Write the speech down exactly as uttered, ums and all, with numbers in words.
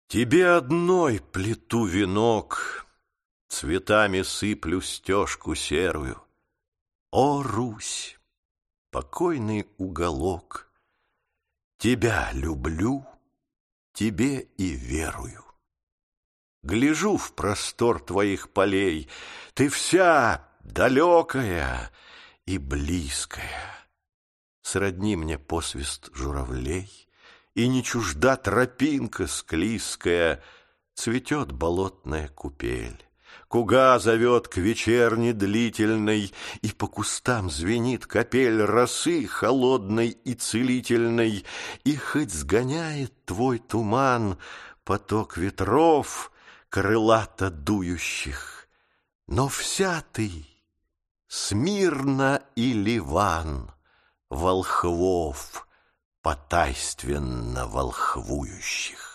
Тебе одной плету венок, цветами сыплю стежку серую. О, Русь, покойный уголок, тебя люблю, тебе и верую. Гляжу в простор твоих полей, ты вся далекая и близкая. Сродни мне посвист журавлей, и не чужда тропинка склизкая. Цветет болотная купель, куга зовет к вечерне длительной, и по кустам звенит капель росы холодной и целительной. И хоть сгоняет твой туман поток ветров крылато дующих, но вся ты Смирна и Ливан, волхвов потайственно волхвующих.